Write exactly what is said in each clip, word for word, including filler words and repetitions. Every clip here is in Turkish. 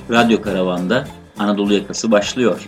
Radyo Karavan'da Anadolu Yakası başlıyor.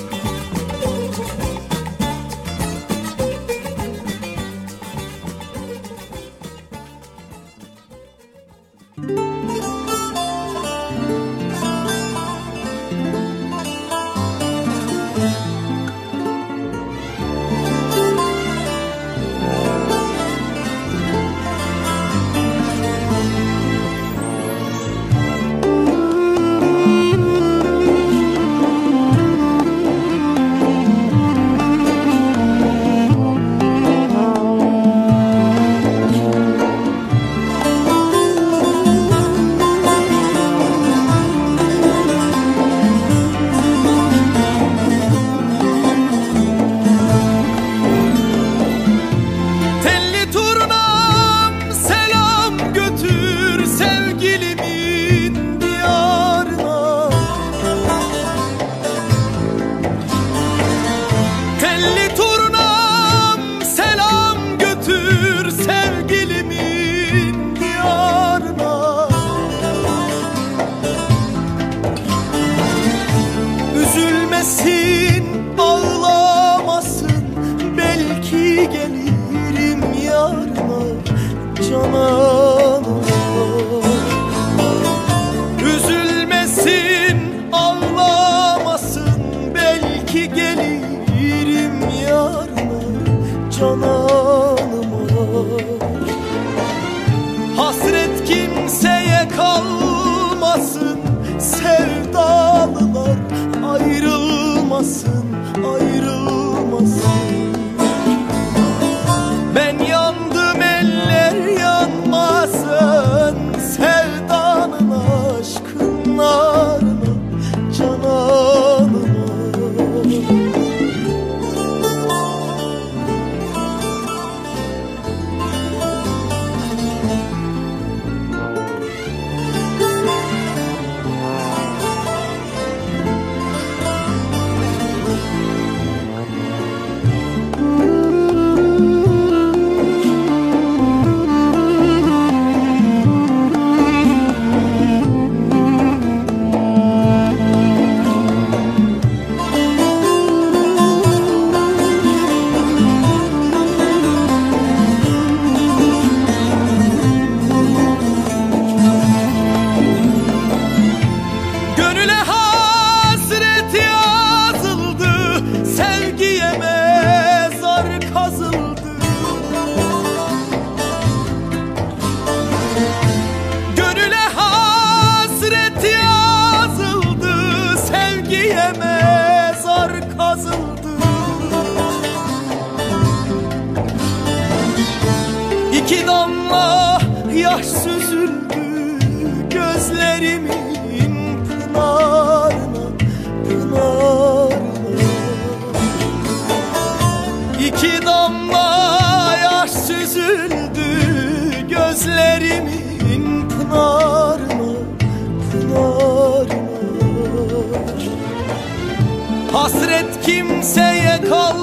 Hasret kimseye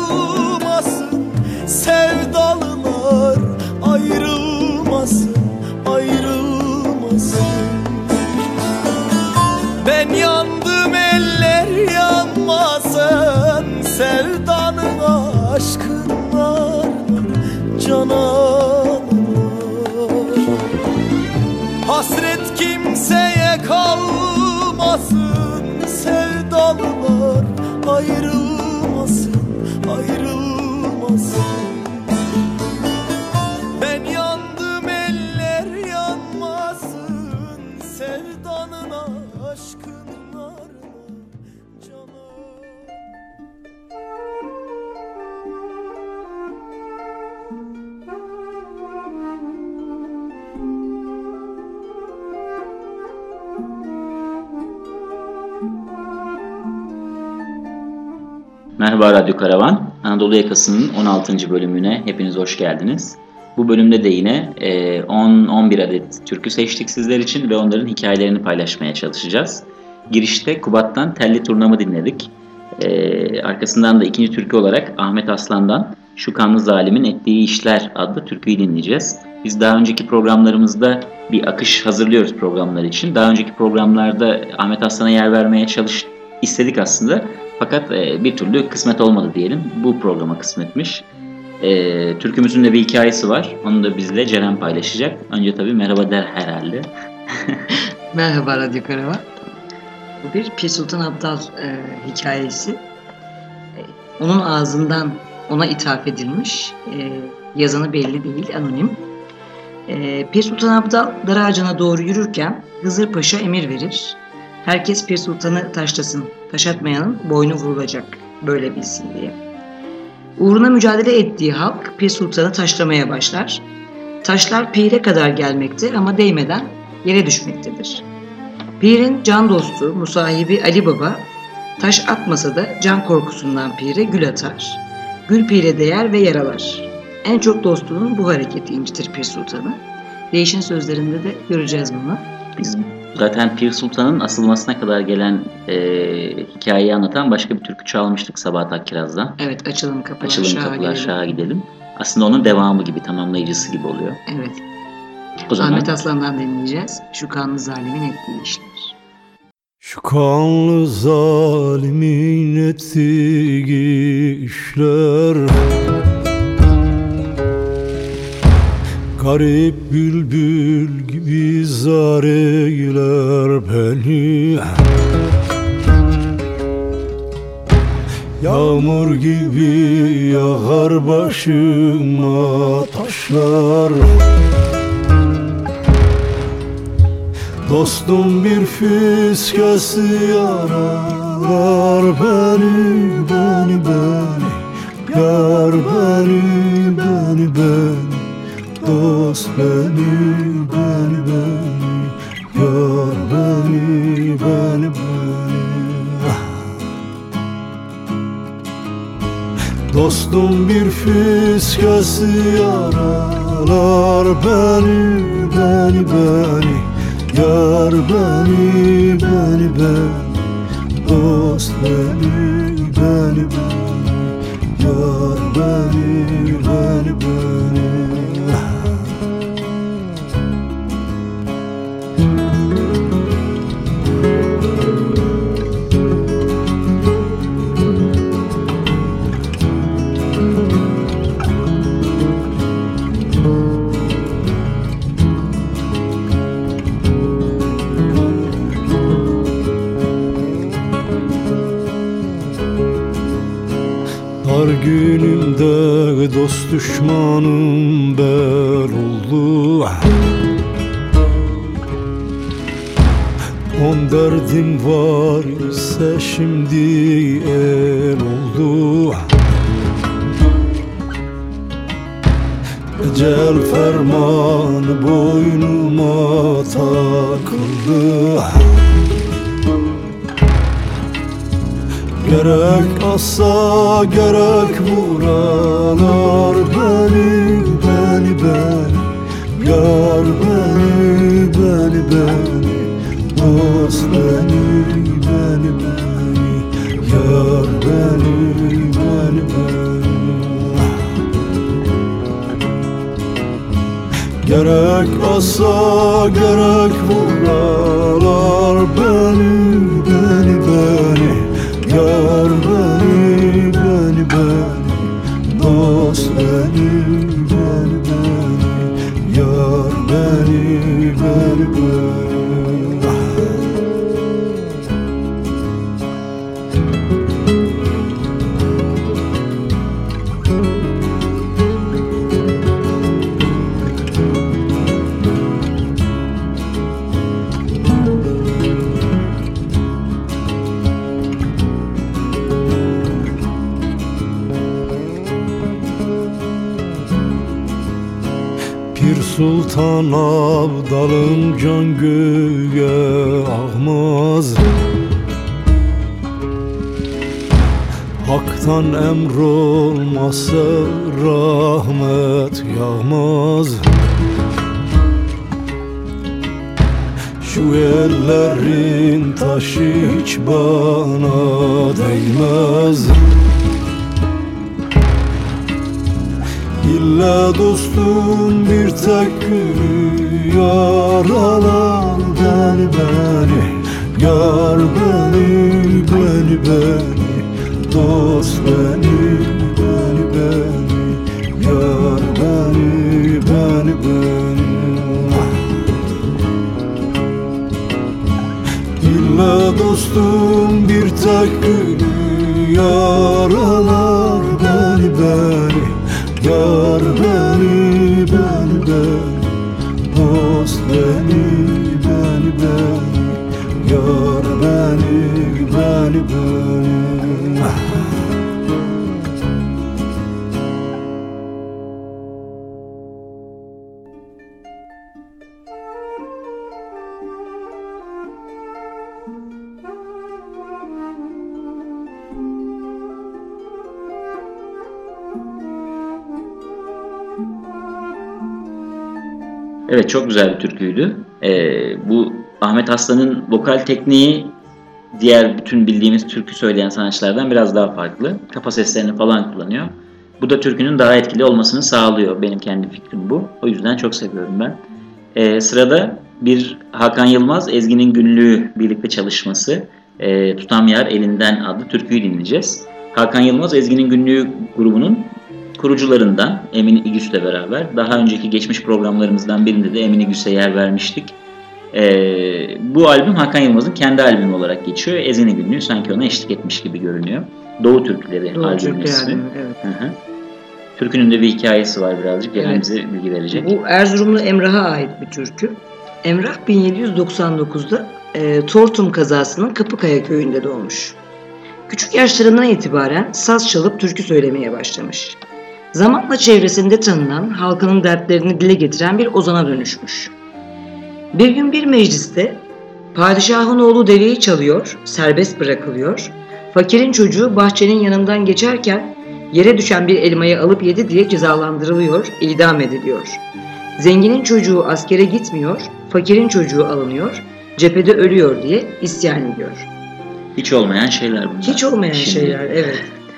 kalmasın, sevdalılar ayrılmasın, ayrılmasın. Ben yandım eller yanmasın, sevdanın aşkın var mı cananım? Hasret kimseye kalmasın, sevdalılar ayrılmasın, ayrılmasın. Ben yandım eller yanmasın, sevdanın aşkın var mı canım? Merhaba Radyo Karavan, Anadolu Yakası'nın on altıncı bölümüne hepiniz hoş geldiniz. Bu bölümde de yine on on bir adet türkü seçtik sizler için ve onların hikayelerini paylaşmaya çalışacağız. Girişte Kubat'tan Telli Turnamı dinledik. Ee, arkasından da ikinci türkü olarak Ahmet Aslan'dan Şu Kanlı Zalimin Ettiği İşler adlı türküyü dinleyeceğiz. Biz daha önceki programlarımızda bir akış hazırlıyoruz programlar için. Daha önceki programlarda Ahmet Aslan'a yer vermeye çalış istedik aslında. Fakat e, bir türlü kısmet olmadı diyelim. Bu programa kısmetmiş. E, türkümüzün de bir hikayesi var. Onu da bizle Ceren paylaşacak. Önce tabii merhaba der herhalde. Merhaba Radyo Karava. Bu bir Pir Sultan Abdal e, hikayesi. E, onun ağzından ona ithaf edilmiş. E, yazanı belli değil, anonim. E, Pir Sultan Abdal dar ağacına doğru yürürken Hızır Paşa emir verir. Herkes Pir Sultan'ı taşlasın, taş atmayanın boynu vurulacak, böyle bilsin diye. Uğruna mücadele ettiği halk Pir Sultan'ı taşlamaya başlar. Taşlar pire kadar gelmekte ama değmeden yere düşmektedir. Pir'in can dostu, musahibi Ali Baba, taş atmasa da can korkusundan pire gül atar. Gül pire değer ve yaralar. En çok dostunun bu hareketi incitir Pir Sultan'ı. Değişen sözlerinde de göreceğiz bunu. Biz zaten Pir Sultan'ın asılmasına kadar gelen e, hikayeyi anlatan başka bir türkü çalmıştık Sabahat Akkiraz'dan. Evet, açalım kapılar, Açılın şaha kapılar, gidelim. şaha gidelim. Aslında onun devamı gibi, tamamlayıcısı gibi oluyor. Evet. O zaman Ahmet Aslan'dan dinleyeceğiz. Şu kanlı zalimin ettiği işler. Şu kanlı zalimin ettiği işler, garip bülbül gibi zar eyler beni. Yağmur gibi yağar başıma taşlar. Dostum bir fiskesi yaralar beni, beni, beni. Yar beni, beni, beni. Dost beni, beni, beni. Yar beni, beni, beni. Dostum bir fiskesi yaralar beni, beni, beni. Yar beni, beni, beni. Dost beni, beni, beni. Yar beni, beni, beni. Dar günümde dost düşmanım bel oldu. On derdim var ise şimdi el oldu. Ecel fermanı boynuma takıldı. Gerek assa gerek vuralar beni, beni, beni. Yar beni, beni, beni. Dost beni, beni, beni. Yar beni, beni, beni. Gerek assa gerek vuralar beni, beni, beni. Yar beni, beni, beni. Dost beni, beni, beni. Yar beni, beni, beni. Pir Sultan Abdalım can göğe ağmaz. Hak'tan emr olmasa rahmet yağmaz. Şu ellerin taşı hiç bana değmez. İlla dostum bir tek günü yaralar beni beni, yar beni beni beni, dost beni beni beni, yar beni beni beni. İlla dostum bir tek günü yaralar beni beni, yar beni beni beni, dost beni beni beni, yar beni beni beni. Evet, çok güzel bir türküydü. Ee, bu Ahmet Aslan'ın vokal tekniği diğer bütün bildiğimiz türkü söyleyen sanatçılardan biraz daha farklı. Kafa seslerini falan kullanıyor. Bu da türkünün daha etkili olmasını sağlıyor. Benim kendi fikrim bu. O yüzden çok seviyorum ben. Ee, sırada bir Hakan Yılmaz, Ezgi'nin Günlüğü birlikte çalışması e, Tutam Yar Elinden adlı türküyü dinleyeceğiz. Hakan Yılmaz, Ezgi'nin Günlüğü grubunun kurucularından Emin İgüs'le beraber. Daha önceki geçmiş programlarımızdan birinde de Emin İgüs'e yer vermiştik. Ee, bu albüm Hakan Yılmaz'ın kendi albümü olarak geçiyor. Ezgi'nin Günlüğü sanki ona eşlik etmiş gibi görünüyor. Doğu Türküleri Doğu albümün Türküleri ismi. albümü, evet. Hı hı. Türkünün de bir hikayesi var birazcık. Yani Evet. bize bilgi verecek. Bu Erzurumlu Emrah'a ait bir türkü. Emrah bin yedi yüz doksan dokuzda e, Tortum kazasının Kapıkaya köyünde doğmuş. Küçük yaşlarından itibaren saz çalıp türkü söylemeye başlamış. Zamanla çevresinde tanınan, halkının dertlerini dile getiren bir ozana dönüşmüş. Bir gün bir mecliste padişahın oğlu deveyi çalıyor, serbest bırakılıyor. Fakirin çocuğu bahçenin yanından geçerken yere düşen bir elmayı alıp yedi diye cezalandırılıyor, idam ediliyor. Zenginin çocuğu askere gitmiyor, fakirin çocuğu alınıyor, cephede ölüyor diye isyan ediyor. Hiç olmayan şeyler bunlar. Hiç olmayan Şimdi- şeyler, evet.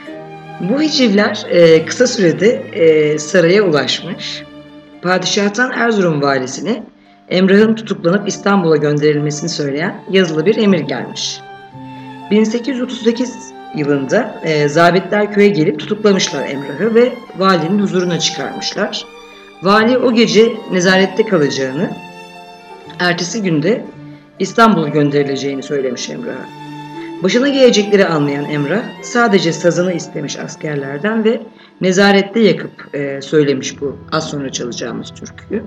Bu hicivler e, kısa sürede e, saraya ulaşmış. Padişah'tan Erzurum valisine Emrah'ın tutuklanıp İstanbul'a gönderilmesini söyleyen yazılı bir emir gelmiş. bin sekiz yüz otuz sekiz yılında e, zabitler köye gelip tutuklamışlar Emrah'ı ve valinin huzuruna çıkarmışlar. Vali o gece nezarette kalacağını, ertesi günde İstanbul'a gönderileceğini söylemiş Emrah'a. Başına gelecekleri anlayan Emrah sadece sazını istemiş askerlerden ve nezarette yakıp e, söylemiş bu az sonra çalacağımız türküyü.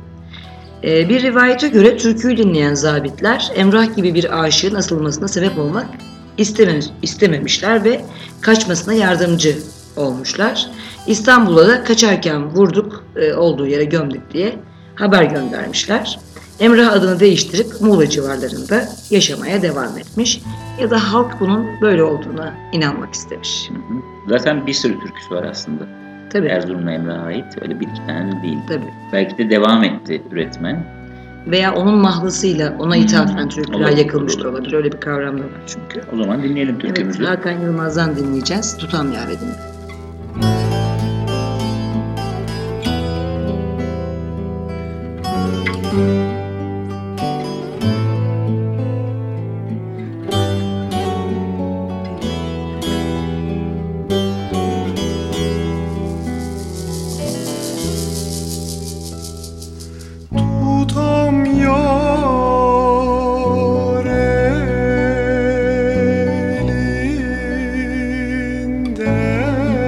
E, bir rivayete göre türküyü dinleyen zabitler Emrah gibi bir aşığın asılmasına sebep olmak isteme, istememişler ve kaçmasına yardımcı olmuşlar. İstanbul'a da kaçarken vurduk, e, olduğu yere gömdük diye haber göndermişler. Emrah adını değiştirip Muğla civarlarında yaşamaya devam etmiş ya da halk bunun böyle olduğuna inanmak istemiş. Hı hı. Zaten bir sürü türküsü var aslında. Tabii, Erzurum'la Emrah'a ait. Öyle bir iki tane de değil. tabii. Belki de devam etti üretmen. Veya onun mahlasıyla ona Hmm, ithafen türküler olabilir, yakılmış da olabilir. olabilir. Öyle bir kavram da var çünkü. O zaman dinleyelim Evet, türkümüzü. Hakan Yılmaz'dan dinleyeceğiz. Tutam Yar Elinden. Tutam yar elinden,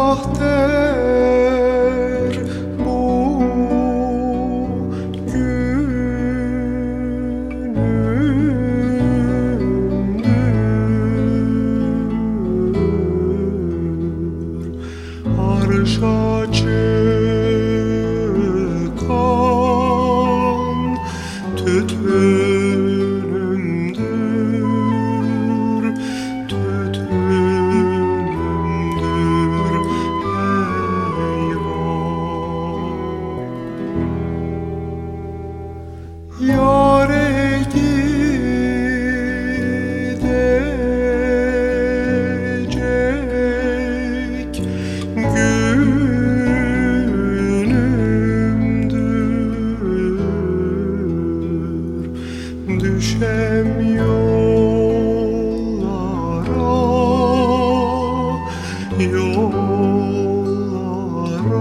ah der bu günümdür. Arşa çıkan tütünümdür, tütünümdür eyvah. Yâre gidecek günümdür. Düşem yollara, yollara,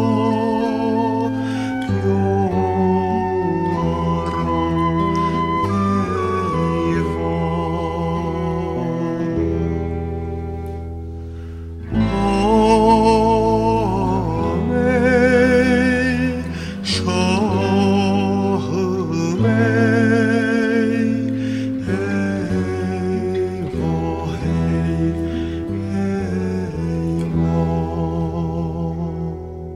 yollara, eyvah. Şahım ey, eyvah ey, eyvah.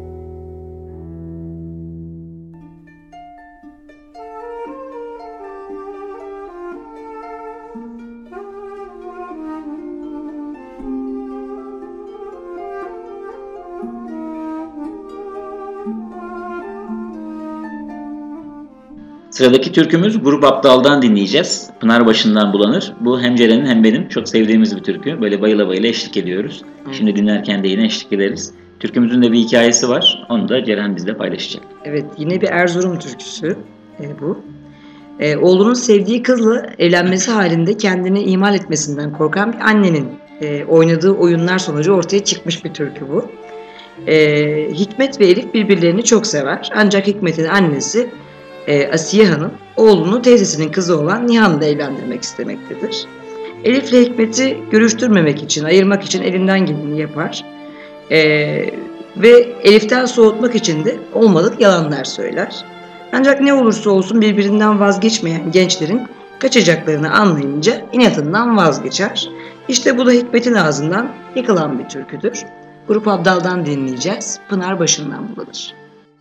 Sıradaki türkümüz Grup Abdal'dan dinleyeceğiz. Pınarbaşı'ndan Bulanır. Bu hem Ceren'in hem benim çok sevdiğimiz bir türkü. Böyle bayıla bayıla eşlik ediyoruz. Hı. Şimdi dinlerken de yine eşlik ederiz. Türkümüzün de bir hikayesi var. Onu da Ceren bizle paylaşacak. Evet, yine bir Erzurum türküsü e, bu. E, oğlunun sevdiği kızla evlenmesi halinde kendini ihmal etmesinden korkan bir annenin e, oynadığı oyunlar sonucu ortaya çıkmış bir türkü bu. E, Hikmet ve Elif birbirlerini çok sever. Ancak Hikmet'in annesi e, Asiye Hanım oğlunu teyzesinin kızı olan Nihan'la evlendirmek istemektedir. Elif'le Hikmet'i görüştürmemek için, ayırmak için elinden geleni yapar. E, ve Elif'ten soğutmak için de olmadık yalanlar söyler. Ancak ne olursa olsun birbirinden vazgeçmeyen gençlerin kaçacaklarını anlayınca inatından vazgeçer. İşte bu da Hikmet'in ağzından yıkılan bir türküdür. Grup Abdal'dan dinleyeceğiz. Pınarbaşı'ndan Bulanır.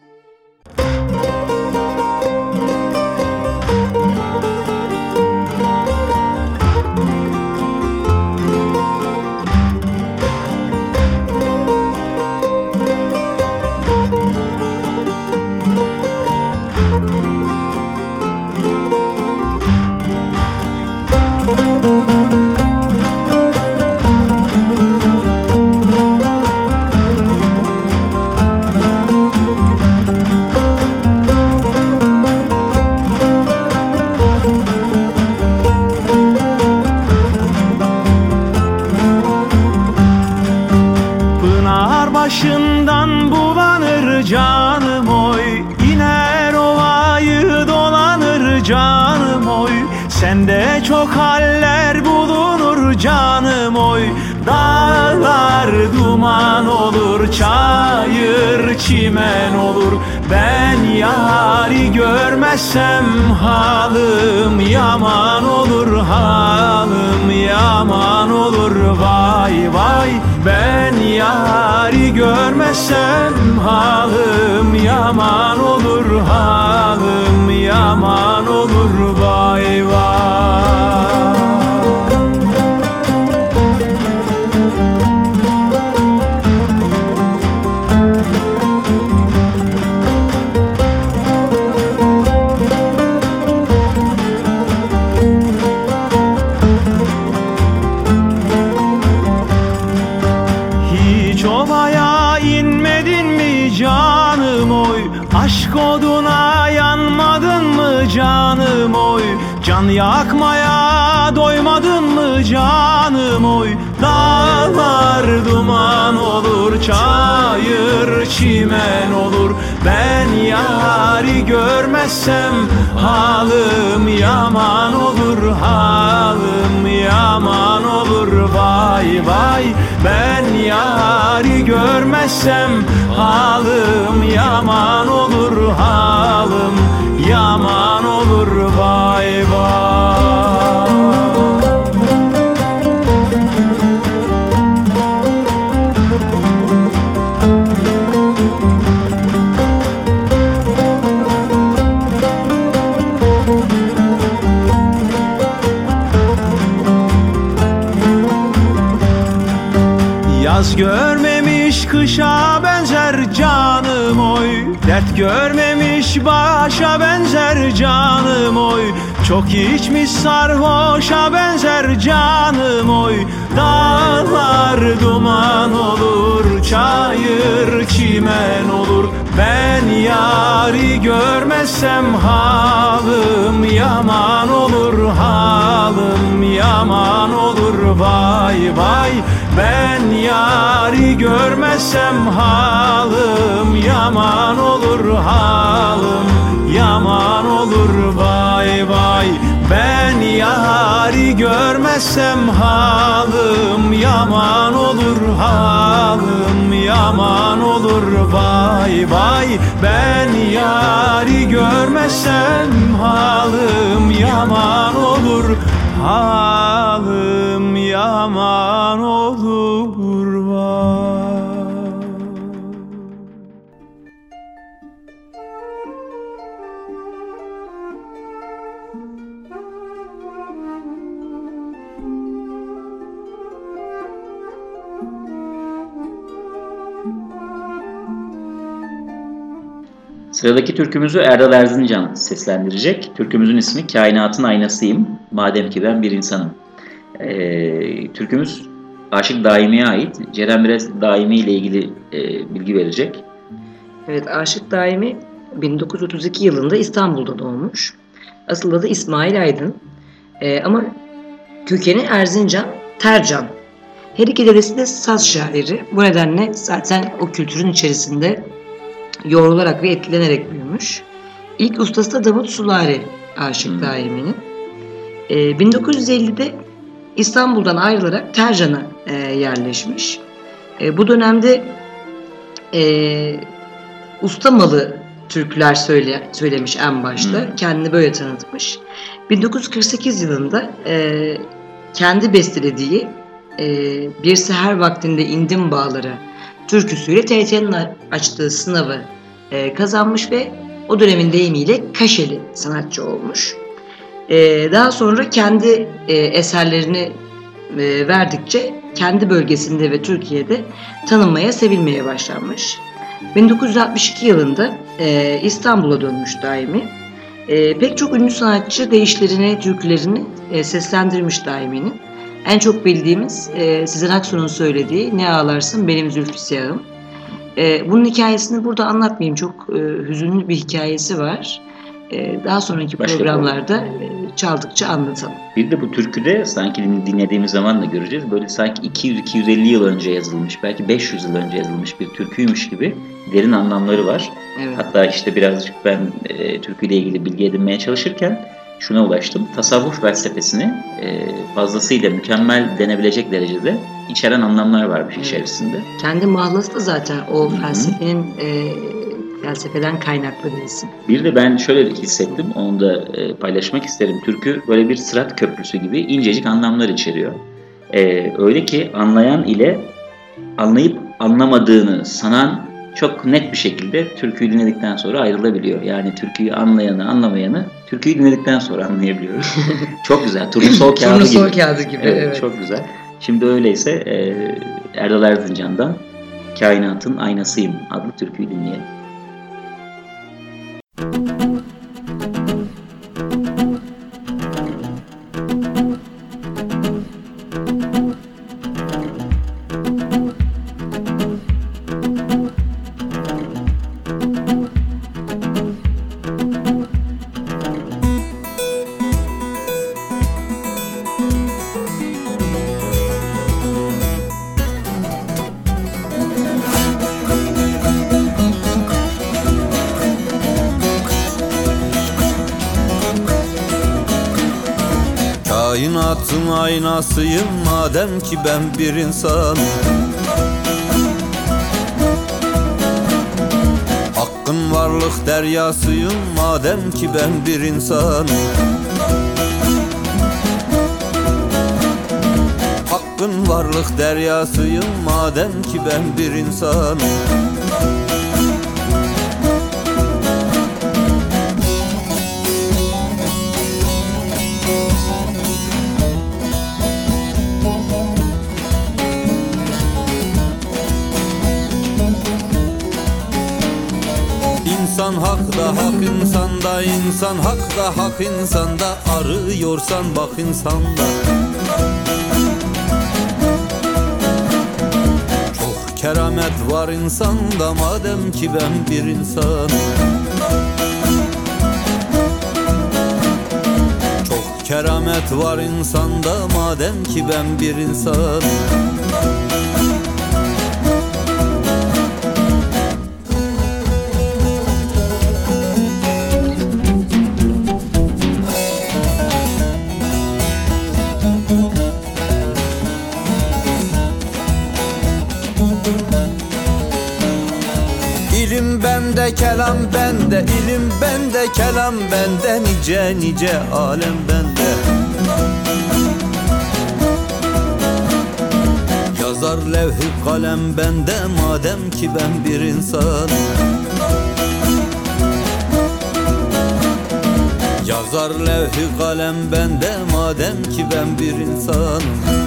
Başından bulanır canım oy, iner ovayı dolanır canım oy. Sende çok haller bulunur canım oy. Dağlar duman olur, çayır çimen olur. Ben yari görmezsem halım yaman olur, halım yaman olur vay vay. Ben yari görmezsem halım yaman olur, halım yaman olur vay vay. Hiç ovaya inmedin mi canım oy? Aşk oduna yanmadın mı canım oy? Can yakmaya doymadın mı canım oy? Dağlar duman olur, çayır çayır çimen olur. Ben yari görmezsem halim yaman olur, halim yaman olur. Vay vay, ben yari görmezsem halim yaman olur, halim yaman olur. Vay vay. Yaz görmemiş kışa benzer canım oy, dert görmemiş başa benzer canım oy. Çok içmiş sarhoşa benzer canım oy. Dağlar duman olur, çayır çimen olur. Ben yari görmezsem halim yaman olur, halim yaman olur. Vay vay, ben yari görmezsem halim yaman olur, halim yaman olur. Vay vay, ben yari görmezsem halim yaman olur, halim yaman olur. Vay vay, ben yari görmezsem halim yaman olur, halim yaman olur. Vay. Sıradaki türkümüzü Erdal Erzincan seslendirecek. Türkümüzün ismi Kainatın Aynasıyım, madem ki ben bir insanım. Ee, türkümüz Aşık Daimi'ye ait. Ceren biraz Daimi ile ilgili e, bilgi verecek. Evet, Aşık Daimi bin dokuz yüz otuz iki yılında İstanbul'da doğmuş. Asıl adı İsmail Aydın. Ee, ama kökeni Erzincan, Tercan. Her iki dedesi de saz şairi. Bu nedenle zaten o kültürün içerisinde yoğrularak ve etkilenerek büyümüş. İlk ustası da Davut Sulari Aşık hmm. Daimi'nin. Ee, bin dokuz yüz ellide İstanbul'dan ayrılarak Tercan'a e, yerleşmiş. E, bu dönemde e, ustamalı türküler söyle, söylemiş en başta. Hmm. Kendini böyle tanıtmış. bin dokuz yüz kırk sekiz yılında e, kendi bestelediği e, Bir Seher Vaktinde İndim Bağlara türküsüyle T R T'nin açtığı sınavı e, kazanmış ve o dönemin deyimiyle kaşeli sanatçı olmuş. E, daha sonra kendi e, eserlerini e, verdikçe kendi bölgesinde ve Türkiye'de tanınmaya, sevilmeye başlanmış. bin dokuz yüz altmış iki yılında e, İstanbul'a dönmüş Daimi. E, pek çok ünlü sanatçı deyişlerini, türkülerini e, seslendirmiş Daimi'nin. En çok bildiğimiz e, Sezen Aksu'nun söylediği Ne Ağlarsın Benim Zülfü Siyahım. E, bunun hikayesini burada anlatmayayım. Çok e, hüzünlü bir hikayesi var. E, daha sonraki Başka programlarda e, çaldıkça anlatalım. Bir de bu türküde sanki dinlediğimiz zaman da göreceğiz. Böyle sanki iki yüz iki yüz elli yıl önce yazılmış, belki beş yüz yıl önce yazılmış bir türküymüş gibi derin anlamları var. Evet. Hatta işte birazcık ben e, türküyle ilgili bilgi edinmeye çalışırken şuna ulaştım. Tasavvuf felsefesini e, fazlasıyla mükemmel denebilecek derecede içeren anlamlar varmış evet. içerisinde. Kendi mahallası da zaten o Hı-hı. felsefenin e, felsefeden kaynaklı bir isim. Bir de ben şöyle hissettim, onu da e, paylaşmak isterim. Türkü böyle bir sırat köprüsü gibi incecik anlamlar içeriyor. E, öyle ki anlayan ile anlayıp anlamadığını sanan çok net bir şekilde türküyü dinledikten sonra ayrılabiliyor. Yani türküyü anlayanı, anlamayanı türküyü dinledikten sonra anlayabiliyoruz. Çok güzel. Turnusol kağıdı gibi. Turnusol kağıdı gibi. Evet, evet. Çok güzel. Şimdi öyleyse e, Erdal Erzincan'dan Kainatın Aynasıyım adlı türküyü dinleyelim. Kainatın aynasıyım madem ki ben bir insan. Hakkın varlık deryasıyım madem ki ben bir insan. Hakkın varlık deryasıyım madem ki ben bir insan. İnsan hakta hak insanda, insan hakta hak insanda. Arıyorsan bak insanda. Çok keramet var insanda madem ki ben bir insan. Çok keramet var insanda madem ki ben bir insan. İlim bende, kelam bende, ilim bende, kelam bende, nice nice alem bende. Yazar levh-i kalem bende madem ki ben bir insan. Yazar levh-i kalem bende madem ki ben bir insan.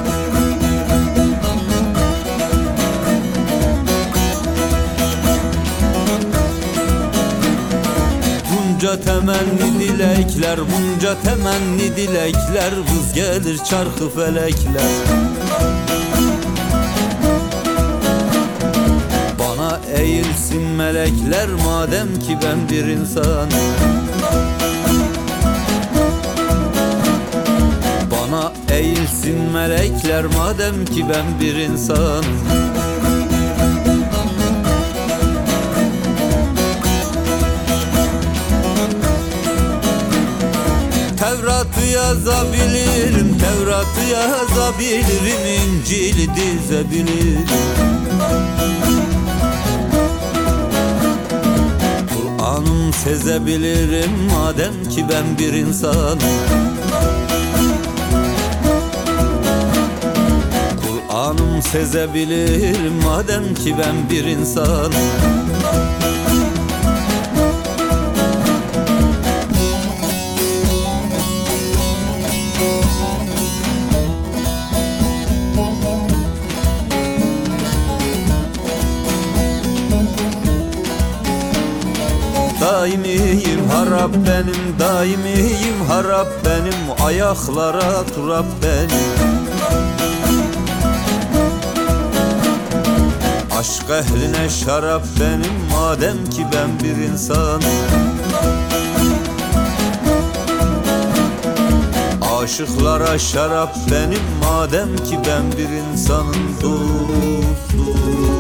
Bunca temenni dilekler, bunca temenni dilekler, vız gelir çarkı felekler. Bana eğilsin melekler madem ki ben bir insan. Bana eğilsin melekler madem ki ben bir insan. Tevrat'ı yazabilirim, Tevrat'ı yazabilirim, İncil'i dizebilirim. Kur'an'ım sezebilirim madem ki ben bir insan. Kur'an'ım sezebilirim madem ki ben bir insan. Daimiyim harap benim, daimiyim harap benim, ayaklara turap benim. Aşk ehline şarap benim madem ki ben bir insan. Aşıklara şarap benim madem ki ben bir insanım. Dostu.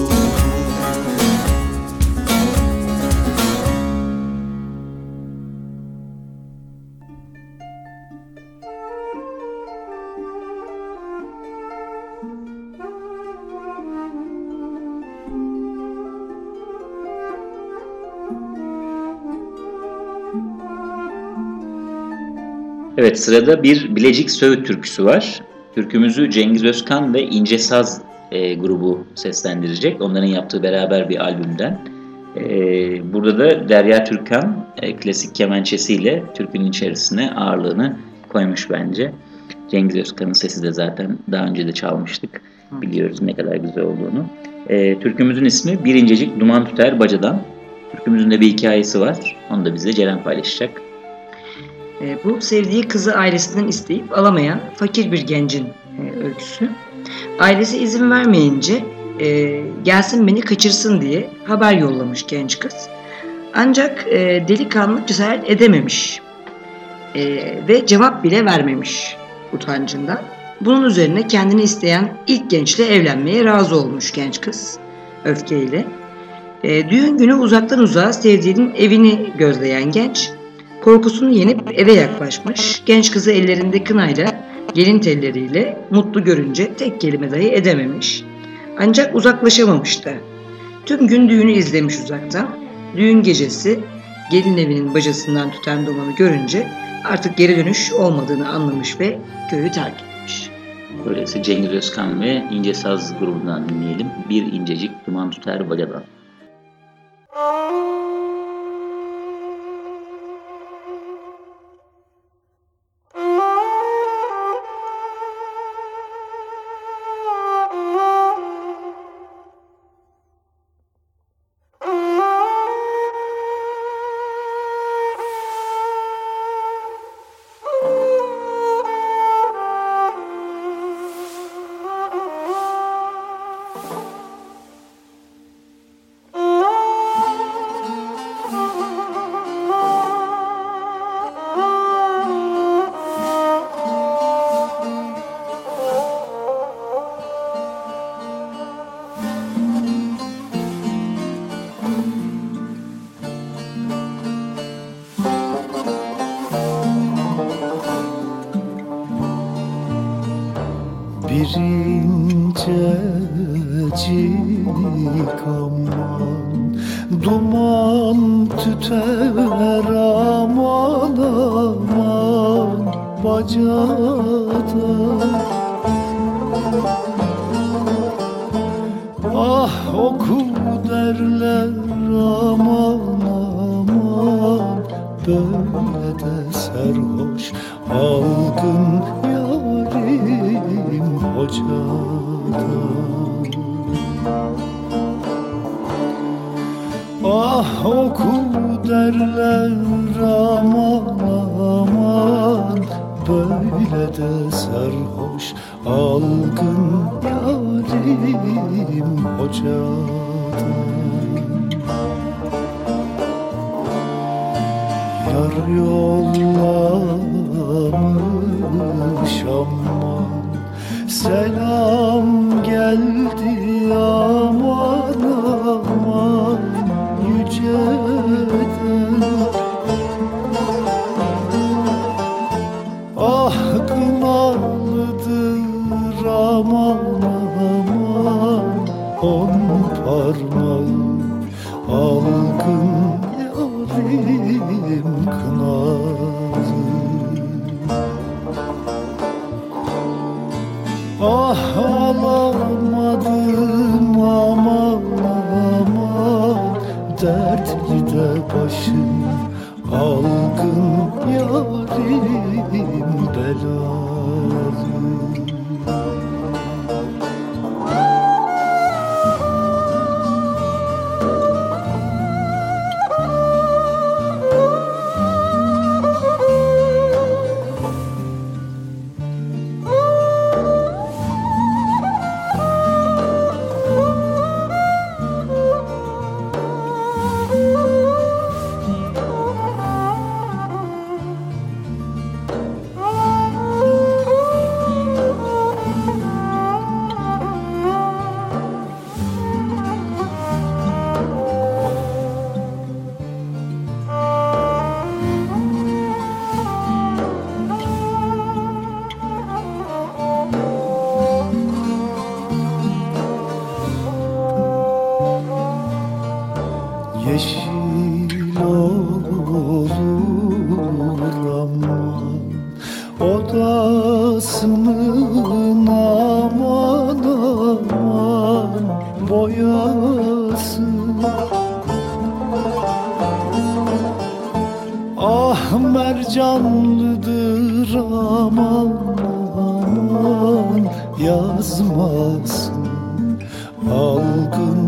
Evet, sırada bir Bilecik Söğüt türküsü var. Türkümüzü Cengiz Özkan ve İnce Saz e, grubu seslendirecek. Onların yaptığı beraber bir albümden. E, burada da Derya Türkan e, klasik kemençesiyle türkünün içerisine ağırlığını koymuş bence. Cengiz Özkan'ın sesi de zaten daha önce de çalmıştık. Biliyoruz ne kadar güzel olduğunu. E, türkümüzün ismi Bir İncecik Duman Tüter Bacadan. Türkümüzün de bir hikayesi var. Onu da bize Ceren paylaşacak. Bu sevdiği kızı ailesinden isteyip alamayan fakir bir gencin öyküsü. Ailesi izin vermeyince e, gelsin beni kaçırsın diye haber yollamış genç kız. Ancak e, delikanlı cesaret edememiş e, ve cevap bile vermemiş utancından. Bunun üzerine kendini isteyen ilk gençle evlenmeye razı olmuş genç kız öfkeyle. E, düğün günü uzaktan uzağa sevdiğinin evini gözleyen genç korkusunu yenip eve yaklaşmış. Genç kızı ellerinde kınayla Gelin telleriyle mutlu görünce tek kelime dahi edememiş. Ancak uzaklaşamamış da. Tüm gün düğünü izlemiş uzaktan. Düğün gecesi gelin evinin bacasından tüten dumanı görünce artık geri dönüş olmadığını anlamış ve köyü terk etmiş. Böylesi Cengiz Özkan ve İnce Saz grubundan dinleyelim. Bir incecik duman tutar bacadan. Bir incecik aman duman tüter aman aman bacada. Ah oku derler aman aman, böyle de serhoş algın yarim hocada. Ah oku derler aman aman, böyle de serhoş algın yarim hocada. Yar yollamış aman, selam geldi aman aman yüceden. Ah kınalıdır aman aman, on parmağı algın yarim kınalı. Ah alamadım aman aman, dertli de başım algın yarim belalı. Yeşil olur aman odasının aman aman boyası. Ah mercanlıdır aman aman, yazmasın algın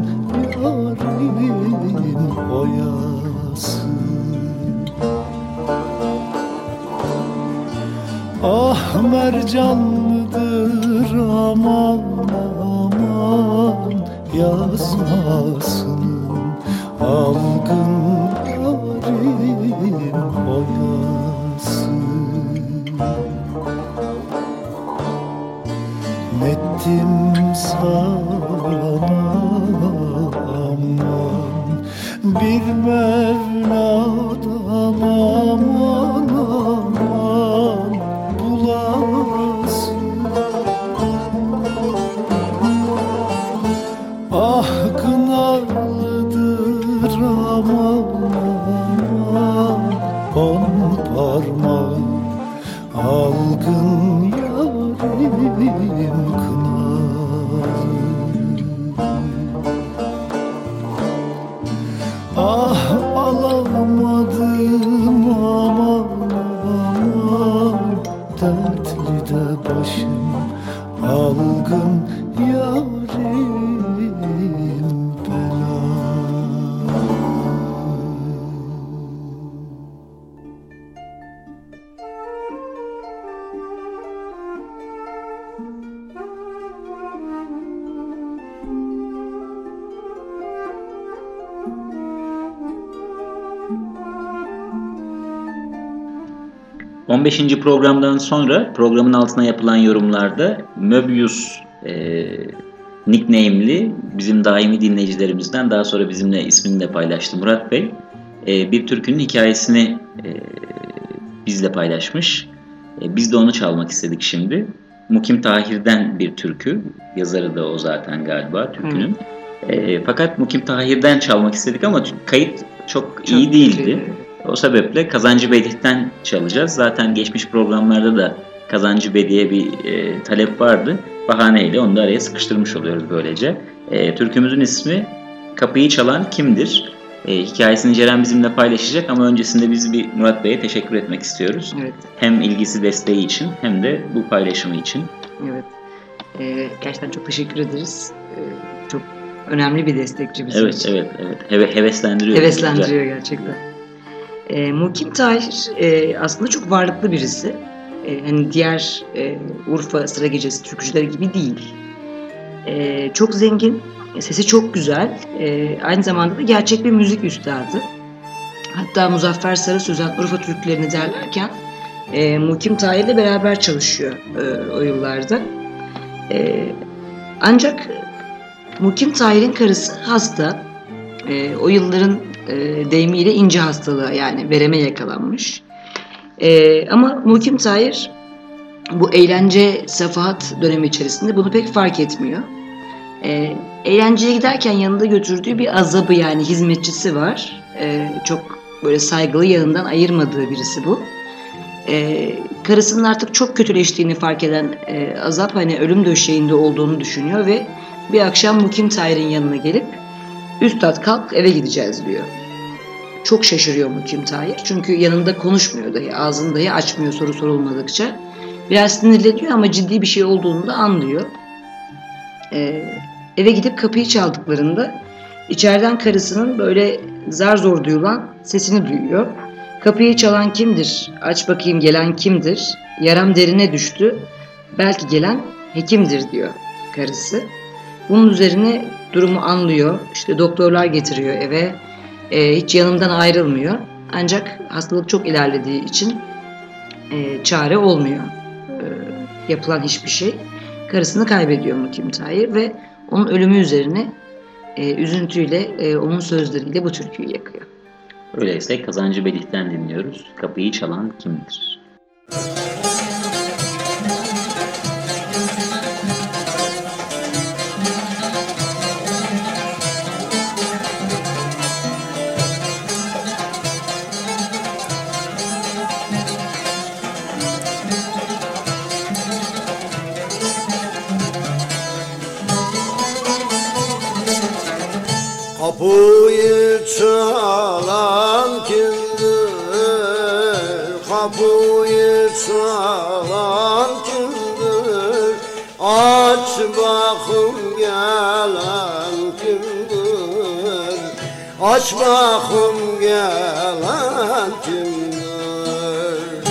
yarim oyası. Ah mercanlıdır aman aman, yazmasın algın yarim oyası. Nettim sana aman, bir Mevla'dan aman aman bulasın. aman aman on parmağı algın yarim kınar. Ah alamadım aman aman dertli de başım algın yarim bela. on beşinci programdan sonra programın altına yapılan yorumlarda Möbius e, nickname'li bizim daimi dinleyicilerimizden, daha sonra bizimle ismini de paylaştı Murat Bey, e, bir türkünün hikayesini e, bizle paylaşmış. E, biz de onu çalmak istedik şimdi. Mukim Tahir'den bir türkü, yazarı da o zaten galiba türkünün. E, fakat Mukim Tahir'den çalmak istedik ama kayıt çok, çok iyi değildi. Iyi. O sebeple Kazancı Bedi'den çalacağız. Zaten geçmiş programlarda da Kazancı Bedi'ye bir e, talep vardı. Bahaneyle onu da araya sıkıştırmış oluyoruz böylece. E, türkümüzün ismi Kapıyı Çalan Kimdir? E, hikayesini Ceren bizimle paylaşacak ama öncesinde biz bir Murat Bey'e teşekkür etmek istiyoruz. Evet. Hem ilgisi, desteği için hem de bu paylaşımı için. Evet. E, gerçekten çok teşekkür ederiz. E, çok önemli bir destekçi bizim evet, için. Evet, evet, evet. Heveslendiriyor. Heveslendiriyor gerçekten. E, Mukim Tahir e, aslında çok varlıklı birisi. E, hani diğer e, Urfa Sıra Gecesi türkücüleri gibi değil. E, çok zengin, sesi çok güzel. E, aynı zamanda da gerçek bir müzik üstadı. Hatta Muzaffer Sarı Sözen Urfa türkülerini derlerken e, Mukim Tahir ile beraber çalışıyor e, o yıllarda. E, ancak Mukim Tahir'in karısı hasta. E, o yılların e, deyimiyle ince hastalığı, yani vereme yakalanmış. E, ama Mukim Tahir bu eğlence sefahat dönemi içerisinde bunu pek fark etmiyor. E, eğlenceye giderken yanında götürdüğü bir azabı, yani hizmetçisi var. E, çok böyle saygılı, yanından ayırmadığı birisi bu. E, karısının artık çok kötüleştiğini fark eden e, azap hani ölüm döşeğinde olduğunu düşünüyor ve bir akşam Mukim Tahir'in yanına gelip "Üstad kalk, eve gideceğiz" diyor. Çok şaşırıyor Mukim Tahir. Çünkü yanında konuşmuyor dahi, ağzını dahi açmıyor soru sorulmadıkça. Biraz sinirleniyor ama ciddi bir şey olduğunu da anlıyor. Ee, eve gidip kapıyı çaldıklarında içeriden karısının böyle zar zor duyulan sesini duyuyor. "Kapıyı çalan kimdir? Aç bakayım, gelen kimdir? Yaram derine düştü. Belki gelen hekimdir" diyor karısı. Bunun üzerine durumu anlıyor. İşte doktorlar getiriyor eve. Ee, hiç yanımdan ayrılmıyor. Ancak hastalık çok ilerlediği için e, çare olmuyor. E, yapılan hiçbir şey. Karısını kaybediyor Mukim Tahir ve onun ölümü üzerine e, üzüntüyle, e, onun sözleriyle bu türküyü yakıyor. Öyleyse Kazancı Bedi'den dinliyoruz. Kapıyı Çalan Kimdir? Kapıyı çalan kimdir? Kapıyı çalan kimdir? Aç bakım gelen kimdir? Aç bakım gelen kimdir?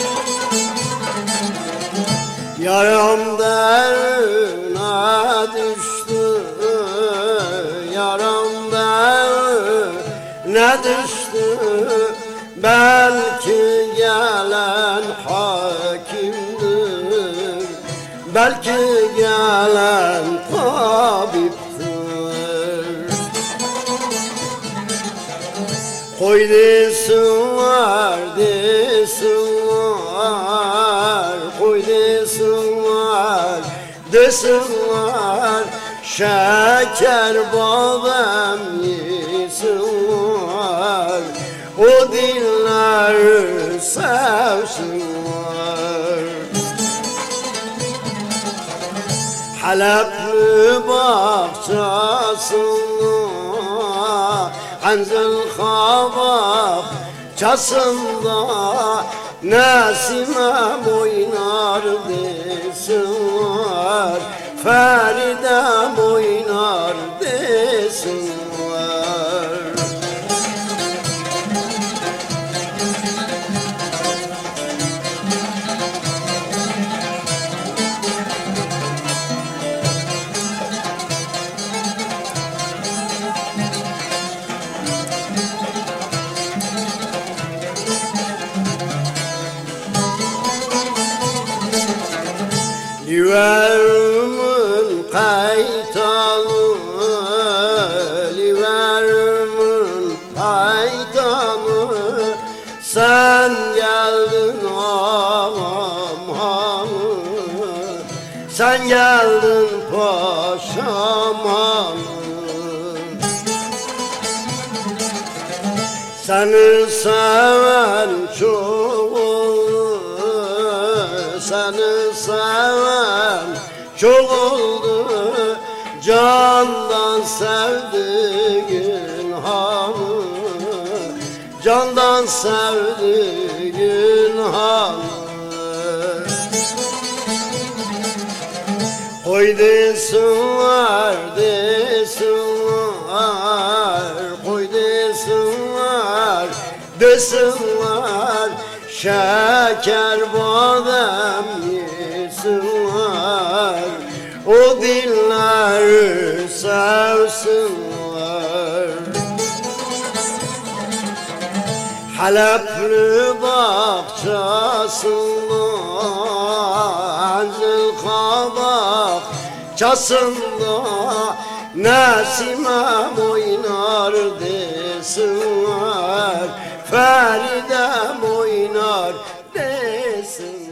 Yaram derine düştü, yaram ne düştü, belki gelen hakimdir, belki gelen tabiptir. Koy desinler, desinler, koy desinler, desinler, şeker badem yesinler, o diller sevsinler. Halepli bahçasında Hanzel kabak çasında Nesime oynar desinler, Feride oynar desinler. Liverimin kaytanı, liverimin kaytanı, sen geldin ağam hanı, sen geldin paşam hanı. Seni seven çok oldu, seni seven çok oldu, candan sevdiğin hanı, candan sevdiğin hanı. Koy desinler, desinler, koy desinler, desinler, şeker badem yesinler, o dilleri sevsinler. Halepli bahçasında Hanzel kabak çasında Nesime oynar desinler, Feride oynar desinler.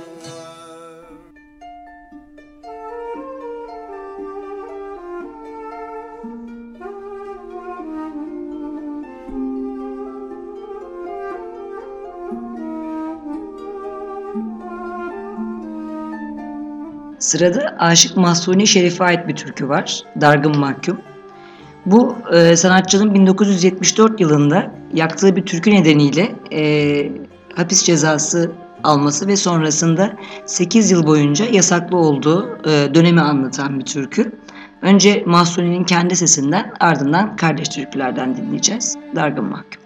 Sırada Aşık Mahsuni Şerif'e ait bir türkü var. Dargın Mahkum. Bu e, sanatçının bin dokuz yüz yetmiş dört yılında yaktığı bir türkü nedeniyle e, hapis cezası alması ve sonrasında sekiz yıl boyunca yasaklı olduğu e, dönemi anlatan bir türkü. Önce Mahsuni'nin kendi sesinden, ardından kardeş türkülerden dinleyeceğiz. Dargın Mahkum.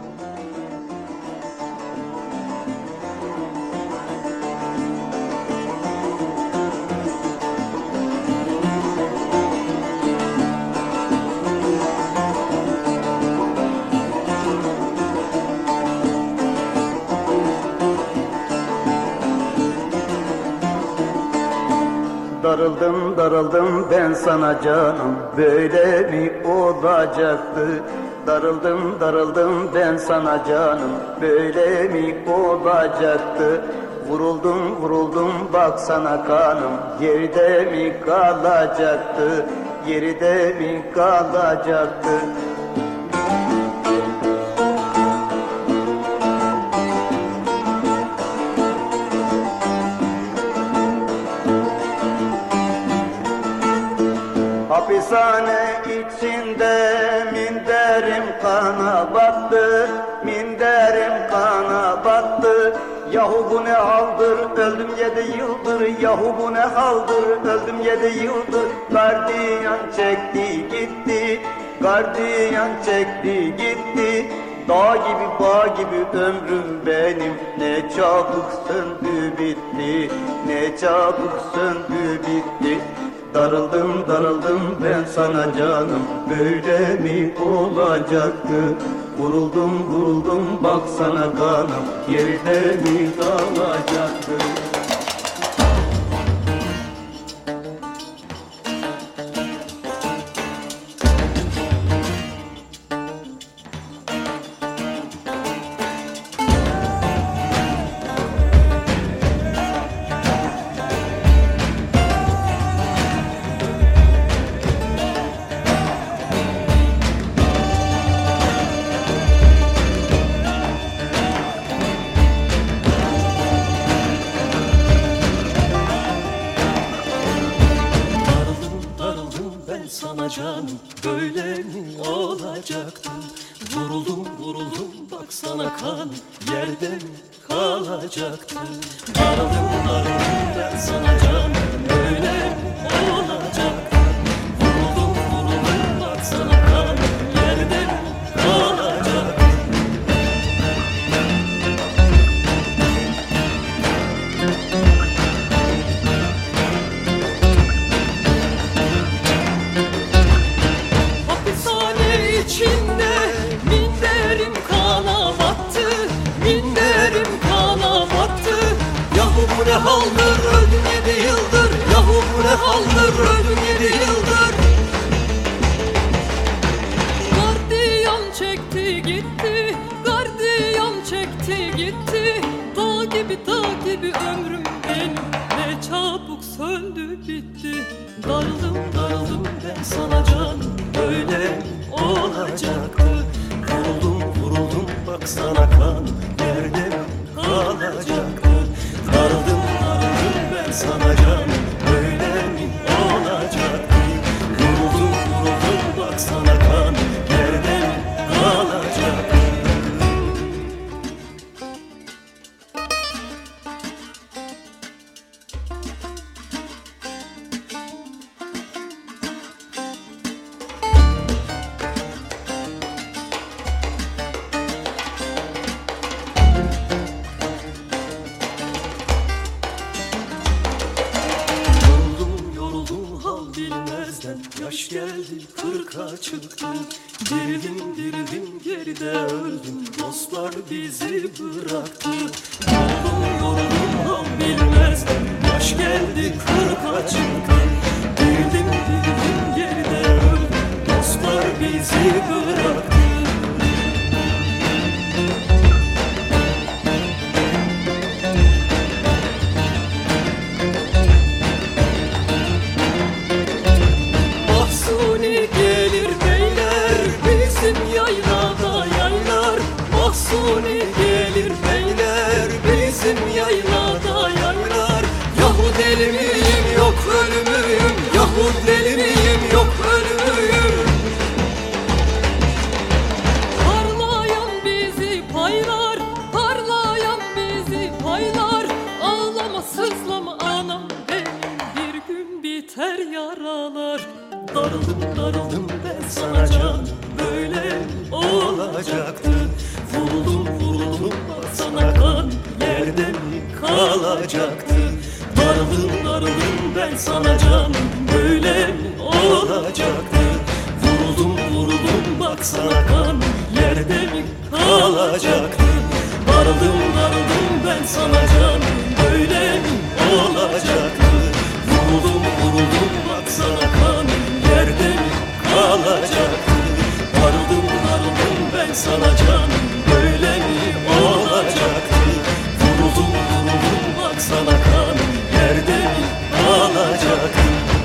Darıldım darıldım ben sana canım, böyle mi olacaktı? Darıldım darıldım ben sana canım, böyle mi olacaktı? Vuruldum vuruldum baksana kanım, yerde mi kalacaktı? Yerde mi kalacaktı? Hapishane içinde minderim kana battı, minderim kana battı. Yahu bu ne haldır, öldüm yedi yıldır. Yahu bu ne haldır, öldüm yedi yıldır. Gardiyan çekti gitti, gardiyan çekti gitti. Dağ gibi bağ gibi ömrüm benim, ne çabuk söndü bitti, ne çabuk söndü bitti. Darıldım darıldım ben sana canım, böyle mi olacaktı? Vuruldum vuruldum baksana kanım, yerde mi kalacaktı? Vuruldum vuruldum baksana kan yerden kalacaktı. Darıldım darıldım ben sana can, böyle olacaktı. Vuruldum vuruldum baksana kan yerden kalacaktı. Hapishane içinde minderim kana battı, minderim kana battı. Yahu bu ne haldır, öldüm yedi yıldır. Yahu bu ne haldır, öldüm yedi yıldır. Gardiyan çekti gitti, gardiyan çekti gitti. Dağ gibi dağ gibi ömrüm benim ne çabuk söndü bitti. Darıldım darıldım ben sana can, böyle olacaktı. Vuruldum vuruldum baksana kan yerde kalacaktı. Darıldım darıldım ben sana can, böyle mi olacaktı? Vuruldum vuruldum baksana kan yerde kalacaktı. Yoruldum yoruldum hal bilmezden, yaş geldi kırka çıktı. Dirildim dirildim geride öldüm, dostlar bizi bıraktı. Yoruldum yoruldum hal bilmezden, yaş geldi kırka çıktı. Dirildim dirildim geride öldüm, dostlar bizi bıraktı. Mahsuni gelir beyler, bizim yaylada yaylar. Mahsuni gelir beyler, bizim yaylada yaylar. Yahu deli miyim yok ölümüyüm, yahu deli miyim yok ölümüyüm. Parlayan bizi paylar, parlayan bizi paylar. Ağlama sızlama anam benim, bir gün biter yaralar. Darıldım darıldım ben sana can, böyle olacaktı. Vuruldum vuruldum sana kan yerde mi kalacaktı? Darıldım darıldım ben sana can, böyle mi olacaktı? Vuruldum vuruldum baksana kan yerde mi kalacaktı? Darıldım darıldım ben sana can, böyle mi olacaktı? Vuruldum vuruldum baksana kan yerde mi kalacaktı? Darıldım darıldım ben sana can, böyle mi olacaktı? Vuruldum vuruldum baksana kan yerde mi kalacaktı?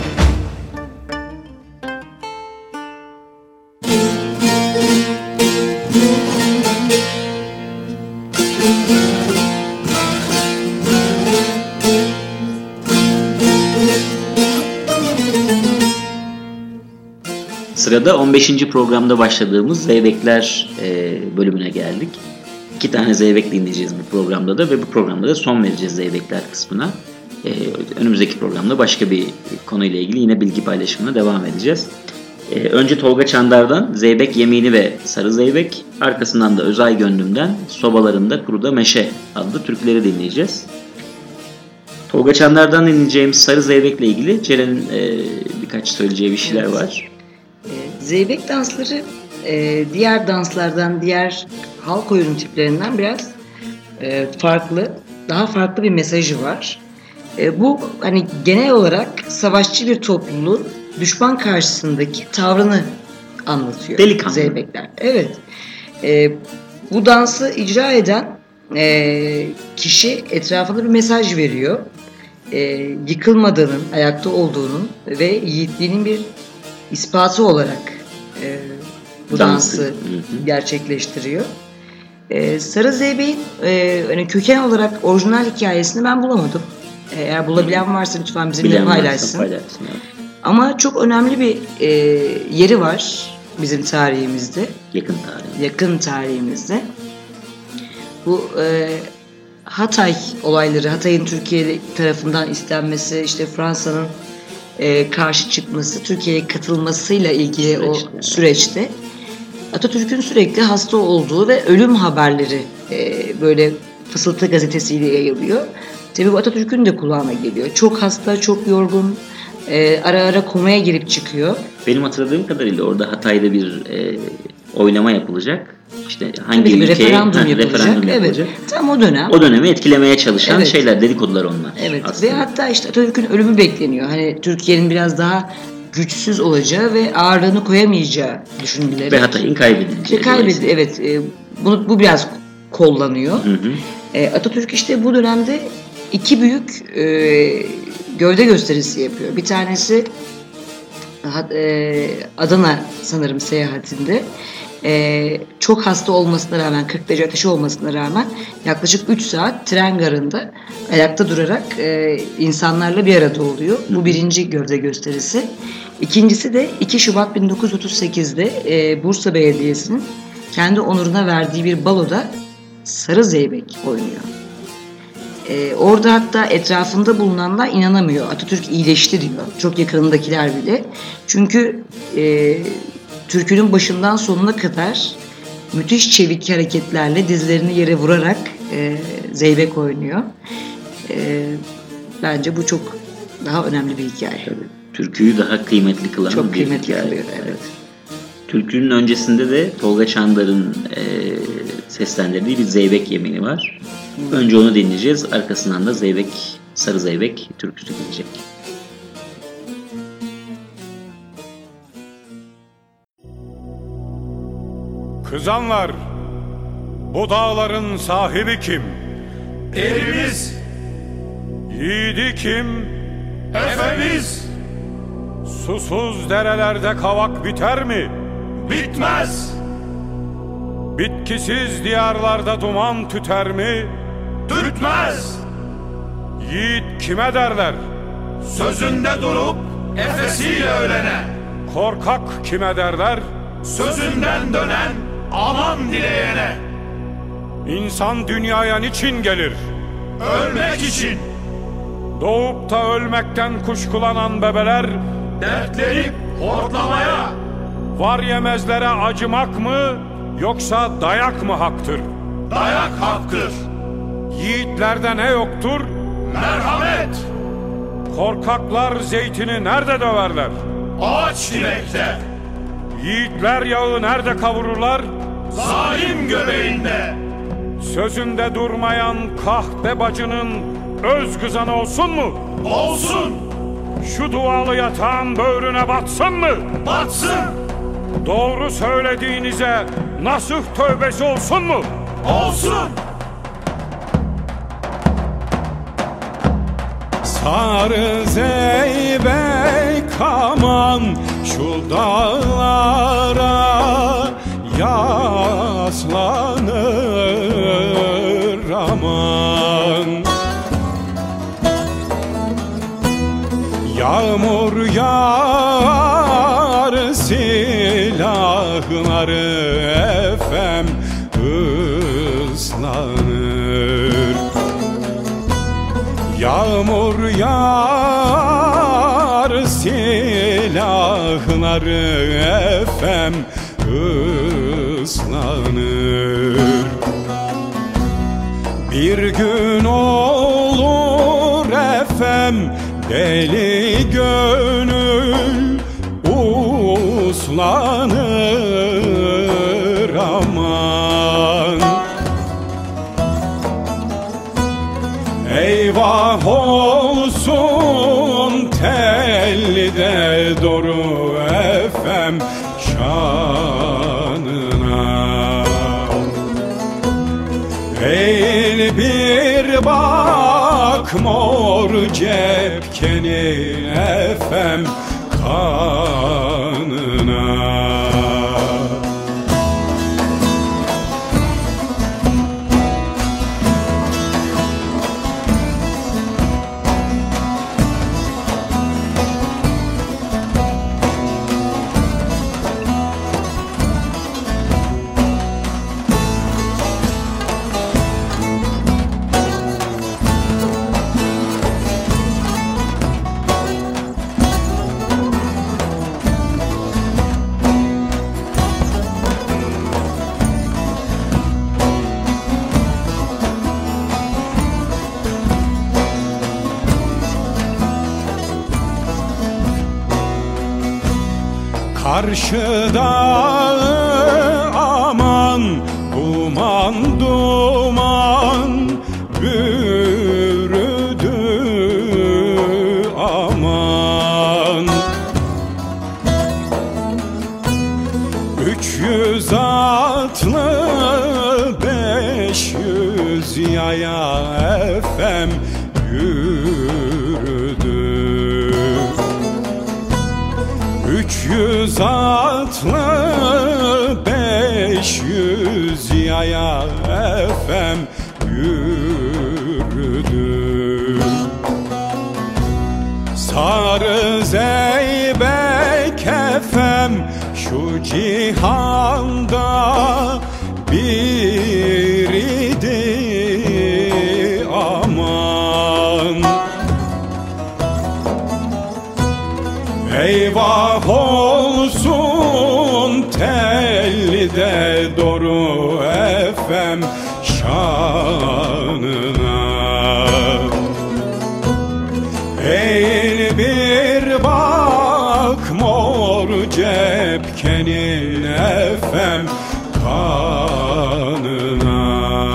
Sırada on beşinci programda başladığımız Zeybekler e, bölümüne geldik. İki tane Zeybek dinleyeceğiz bu programda da ve bu programda da son vereceğiz Zeybekler kısmına. E, önümüzdeki programda başka bir konuyla ilgili yine bilgi paylaşımına devam edeceğiz. E, önce Tolga Çandar'dan Zeybek Yemini ve Sarı Zeybek, arkasından da Özay Gönlüm'den Sobalarında Kuruda Meşe adlı türküleri dinleyeceğiz. Tolga Çandar'dan dinleyeceğimiz Sarı Zeybek'le ilgili Ceren'in e, birkaç söyleyeceği bir şeyler Evet. var. Zeybek dansları e, diğer danslardan, diğer halk oyunu tiplerinden biraz e, farklı, daha farklı bir mesajı var. E, bu hani genel olarak savaşçı bir topluluğun düşman karşısındaki tavrını anlatıyor. Delikanlı. Zeybekler. Evet. E, bu dansı icra eden e, kişi etrafına bir mesaj veriyor. E, yıkılmadığının, ayakta olduğunun ve yiğitliğinin bir ispatı olarak e, bu Dansı. dansı Hı hı. gerçekleştiriyor. E, Sarı Zeybek'in e, hani köken olarak orijinal hikayesini ben bulamadım. E, eğer bulabilen varsa lütfen bizimle Bilen varsa paylaşsın. paylaşsın. Evet. Ama çok önemli bir e, yeri var. bizim tarihimizde. Yakın tarih. Yakın tarihimizde. Bu e, Hatay olayları, Hatay'ın Türkiye tarafından istenmesi, işte Fransa'nın e, karşı çıkması, Türkiye'ye katılmasıyla ilgili Süreçte. o süreçte Atatürk'ün sürekli hasta olduğu ve ölüm haberleri e, böyle Fısıltı gazetesiyle yayılıyor. Tabii bu Atatürk'ün de kulağına geliyor. Çok hasta, çok yorgun, e, ara ara komaya girip çıkıyor. Benim hatırladığım kadarıyla orada Hatay'da bir e, oylama yapılacak. İşte hangi Tabii bir ülkeye referandum ha, yapılacak. referandum Evet. yapılacak. Tam o dönem. O dönemi etkilemeye çalışan Evet. şeyler, dedikodular onlar. Evet. aslında. Ve hatta işte Atatürk'ün ölümü bekleniyor. Hani Türkiye'nin biraz daha güçsüz olacağı ve ağırlığını koyamayacağı düşünülerek. Ve Hatay'ın kaybedileceği. Ve kaybedildi. Evet. E, bunu, bu biraz kollanıyor. Hı hı. E, Atatürk işte bu dönemde iki büyük e, gövde gösterisi yapıyor. Bir tanesi e, Adana sanırım seyahatinde. E, çok hasta olmasına rağmen, kırk derece ateşi olmasına rağmen yaklaşık üç saat tren garında ayakta durarak e, insanlarla bir arada oluyor. Bu birinci gövde gösterisi. İkincisi de iki Şubat bin dokuz yüz otuz sekizde e, Bursa Belediyesi'nin kendi onuruna verdiği bir baloda Sarı Zeybek oynuyor. Ee, orada hatta etrafında bulunanlar inanamıyor. Atatürk iyileşti diyor. Çok yakınındakiler bile. Çünkü e, türkünün başından sonuna kadar müthiş çevik hareketlerle dizlerini yere vurarak e, zeybek oynuyor. E, bence bu çok daha önemli bir hikaye. Tabii. Türküyü daha kıymetli kılan Çok bir kıymetli hikaye. kılıyor, evet. Türkünün öncesinde de Tolga Çandar'ın e, seslendirdiği bir Zeybek Yemini var. Önce onu dinleyeceğiz. Arkasından da Zeybek, Sarı Zeybek türküsü gelecek. Kızanlar, bu dağların sahibi kim? Erimiz, Yiğidi kim? efemiz, Susuz derelerde kavak biter mi? bitmez, Bitkisiz diyarlarda duman tüter mi? tütmez. Yiğit kime derler? Sözünde durup efesiyle ölene, Korkak kime derler? sözünden dönen aman dileyene. İnsan dünyaya niçin gelir? Ölmek için Doğup da ölmekten kuşkulanan bebeler dertlenip hortlamaya, var yemezlere acımak mı yoksa dayak mı haktır? dayak haktır. Yiğitlerde ne yoktur? Merhamet, Korkaklar zeytini nerede döverler? ağaç dibekte, Yiğitler yağı nerede kavururlar? zalim göbeğinde. Sözünde durmayan kahpe bacının öz kızanı olsun mu? Olsun, Şu dualı yatağın böğrüne batsın mı? batsın, Doğru söylediğinize nasuh tövbesi olsun mu? olsun. Sarı zeybek aman şu dağlara yaslanır aman. Yağmur yağar silahları efem ıslanır. Yağmur yağar silahları efem ıslanır. Bir gün olur efem deli gönül uslanır aman. Eyvah olsun tellide doğru efem şanına. Eğil bir bak mor cepkeni efem kanına. Karşıda aman duman duman bürüdü aman. Üç yüz atlı beş yüz yaya efem yürüdü. Üç yüz atlı beş yüz yaya efem yürüdü. Sarı zeybek efem şu cihanda bir idi aman. Eyvah olsun tellide doğru efem şanına. Eğil bir bak mor cepkenin efem kanına.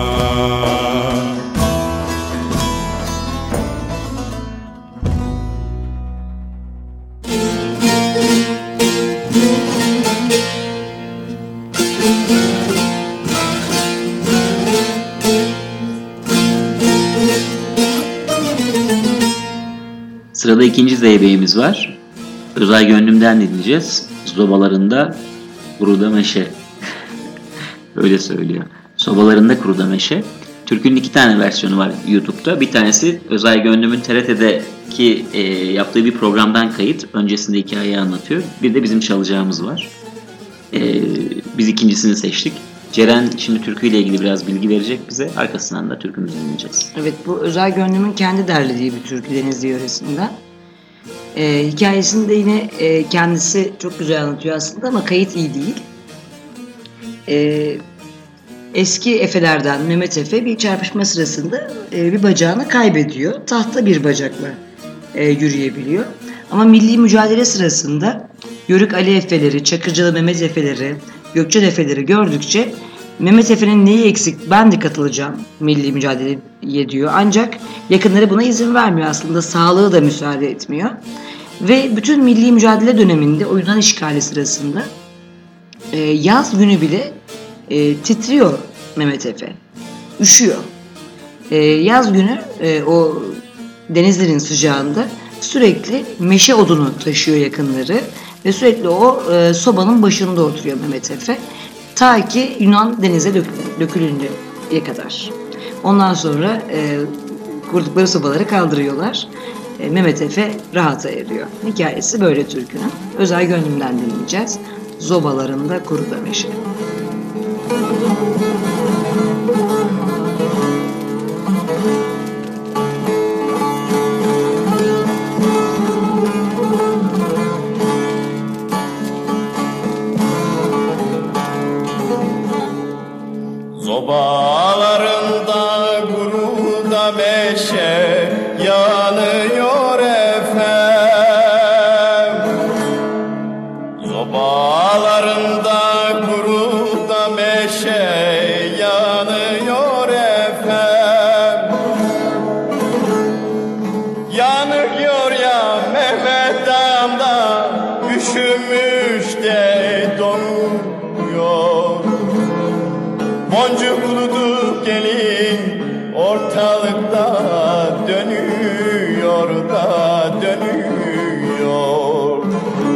Sırada ikinci zeybeğimiz var. Özay Gönlüm'den dinleyeceğiz. Zobalarında kuruda meşe. Öyle söylüyor. Sobalarında kuruda meşe. Türkünün iki tane versiyonu var YouTube'da. Bir tanesi Özay Gönlüm'ün T R T'deki e, yaptığı bir programdan kayıt. Öncesinde hikayeyi anlatıyor. Bir de bizim çalacağımız var. E, biz ikincisini seçtik. Ceren şimdi türküyle ilgili biraz bilgi verecek bize. Arkasından da türkümüzü dinleyeceğiz. Evet, bu Özay Gönlüm'ün kendi derlediği bir türkü Denizli yöresinden. Ee, hikayesini de yine e, kendisi çok güzel anlatıyor aslında ama kayıt iyi değil. Ee, eski efelerden Mehmet Efe bir çarpışma sırasında e, bir bacağını kaybediyor. Tahta bir bacakla e, yürüyebiliyor. Ama milli mücadele sırasında Yörük Ali Efeleri, Çakırcalı Mehmet Efeleri, Gökçen Efeleri gördükçe Mehmet Efe'nin neyi eksik, ben de katılacağım milli mücadeleye diyor. Ancak yakınları buna izin vermiyor, aslında sağlığı da müsaade etmiyor. Ve bütün milli mücadele döneminde o Yunan işgali sırasında e, yaz günü bile e, titriyor Mehmet Efe. Üşüyor. E, yaz günü e, o denizlerin sıcağında sürekli meşe odunu taşıyor yakınları. Ve sürekli o e, sobanın başında oturuyor Mehmet Efe. Ta ki Yunan denize dök, dökülünceye kadar. Ondan sonra e, kurdukları sobaları kaldırıyorlar. E, Mehmet Efe rahata eriyor. Hikayesi böyle türkünün. Özay Gönlüm'den dinleyeceğiz. Zobalarında kuruda meşe. Zobalarında guruda meşe yanıyor efem. Zobalarında guruda meşe yanıyor efem. Yanıyor ya Mehmet Dağ'da, üşümüş de donuyor. Boncuk buludu gelin ortalıkta dönüyor da dönüyor.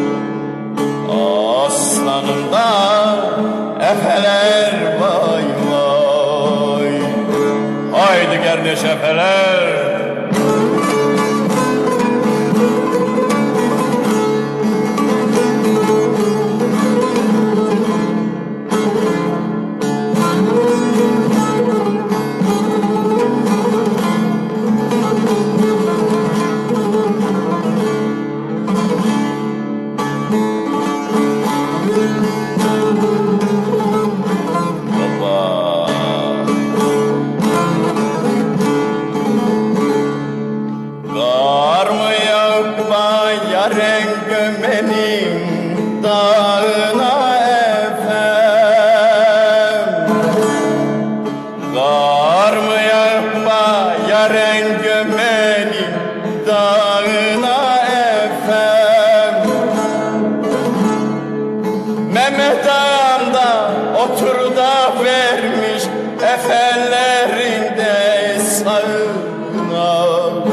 Aslanım da efeler vay vay. Haydi kardeş efeler. da vermiş efelerinde sağına.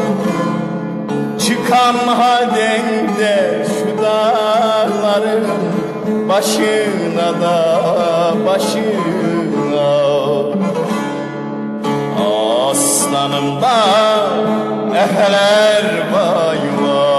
Çıkam hadende şu dağların başına da başına. Aslanım da efeler vay vay.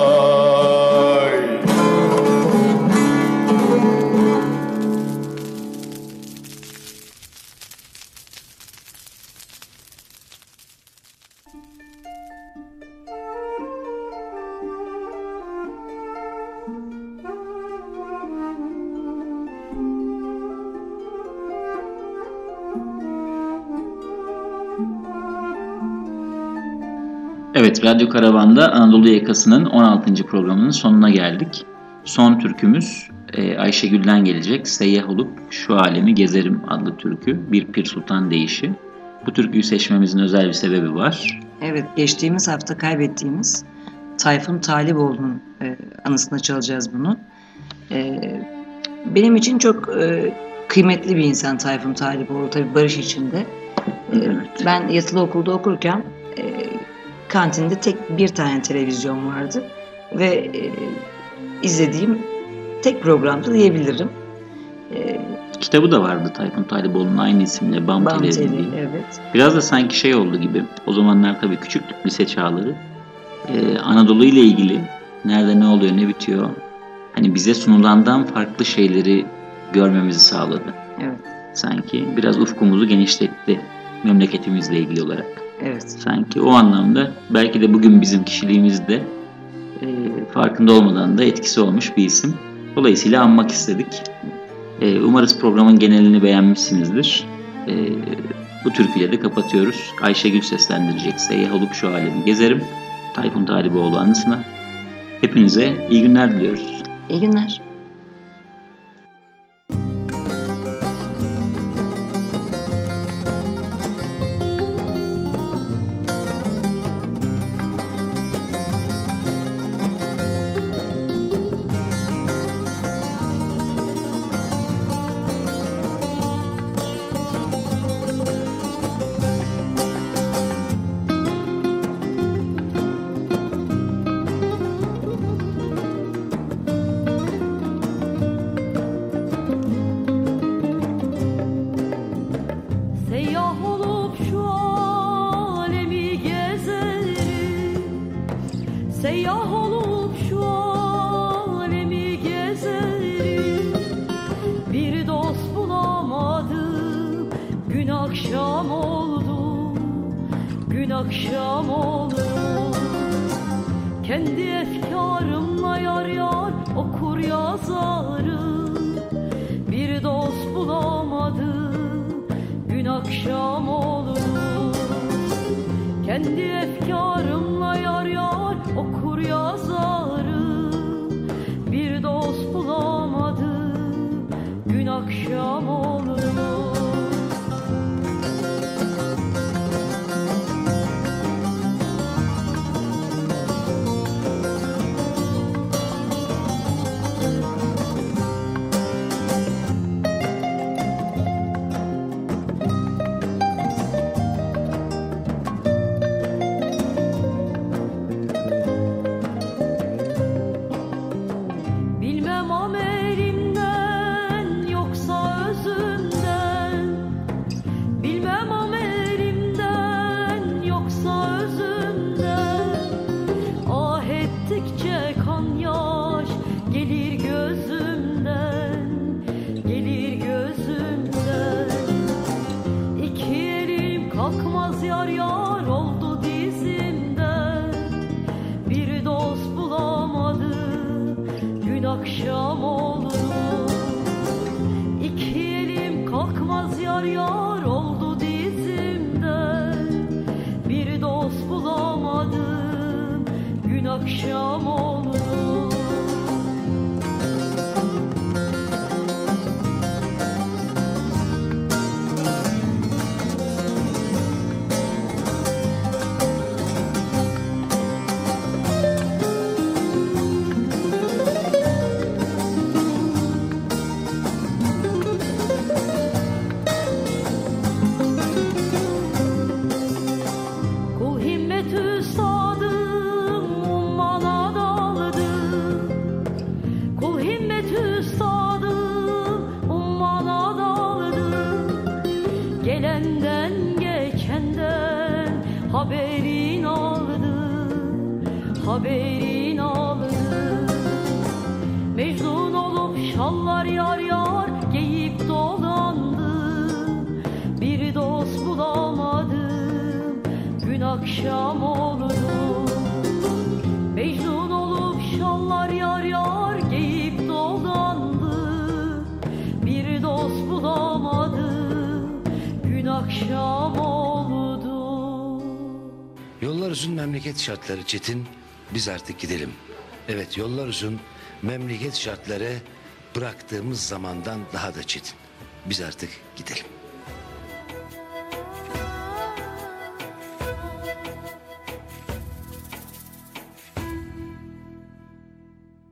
Evet, Radyo Karavan'da Anadolu Yakası'nın on altıncı programının sonuna geldik. Son türkümüz e, Ayşegül'den gelecek. Seyyah olup şu alemi gezerim adlı türkü. Bir Pir Sultan deyişi. Bu türküyü seçmemizin özel bir sebebi var. Evet, geçtiğimiz hafta kaybettiğimiz Tayfun Taliboğlu'nun e, anısına çalacağız bunu. E, benim için çok e, kıymetli bir insan Tayfun Taliboğlu, tabii barış içinde. E, Evet. Ben yatılı okulda okurken e, kantinde tek bir tane televizyon vardı ve e, izlediğim tek programdı diyebilirim. E, Kitabı da vardı Tayfun Taliboğlu'nun aynı isimle Bam, Bam Teli Teli, diye. evet. Biraz da sanki şey oldu gibi. O zamanlar tabii küçüktük, lise çağları. Ee, Anadolu ile ilgili nerede ne oluyor, ne bitiyor. Hani bize sunulandan farklı şeyleri görmemizi sağladı. Evet, Sanki biraz ufkumuzu genişletti memleketimizle ilgili olarak. evet. Sanki o anlamda belki de bugün bizim kişiliğimizde e, farkında olmadan da etkisi olmuş bir isim. Dolayısıyla anmak istedik. E, umarız programın genelini beğenmişsinizdir. E, bu türküyle de kapatıyoruz. Ayşegül seslendirecek Seyyah olup şu alemi gezerim. Tayfun Taliboğlu anısına. Hepinize iyi günler diliyoruz. İyi günler. Seyyah olup şu alemi gezerim, seyyah olup şu alemi gezerim. Bir dost bulamadım, gün akşam oldu, gün akşam oldu. Kendi efkarımla yar yar okur yazarım. Bir dost bulamadım, gün akşam olur. Kendi efkarımla yar yar okur yazarım. Bir dost bulamadım, gün akşam olur. Bilmem amelimden yoksa özümden, bilmem amelimden yoksa özümden. Ah ettikçe kan yaş gelir gözümden, gelir gözümden. İki elim kalkmaz yar yar oldu dizimden. Bir dost bulamadım, gün akşam oldu. İki elim kalkmaz yar yar oldu dizimden. Bir dost bulamadım, gün akşam oldu. Gelenden geçenden haberin aldı, haberin aldı. Mecnun olup şallar yar yar giyip dolandı. Bir dost bulamadım, gün akşam oldu. Mecnun olup şallar yar yar giyip dolandı. Bir dost bulamadım, gün akşam oldu. Yollar uzun, memleket şartları çetin, biz artık gidelim. Evet, yollar uzun, memleket şartları bıraktığımız zamandan daha da çetin. Biz artık gidelim.